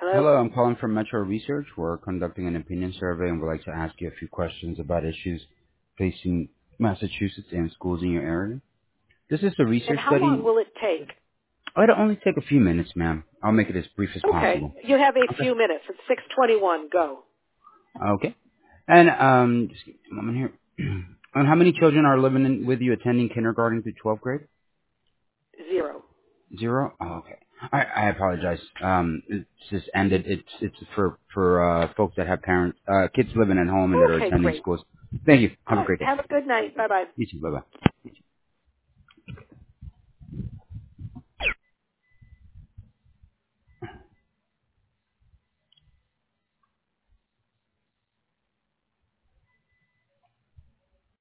Hello? Hello, I'm calling from Metro Research. We're conducting an opinion survey and would like to ask you a few questions about issues facing Massachusetts and schools in your area. This is a And research how long study. will it take? It'll only take a few minutes, ma'am. I'll make it as brief as Okay. possible. You have a Okay. few minutes. It's 6:21. Go. Okay. And just give me a moment here. And how many children are living with you attending kindergarten through 12th grade? 0. Zero? Oh, okay. I apologize. It's just ended. It's for folks that have parents, kids living at home and that are Okay, attending great. schools. Thank you. All Have a right. great day. Have a good night. Bye-bye. You too. Bye bye.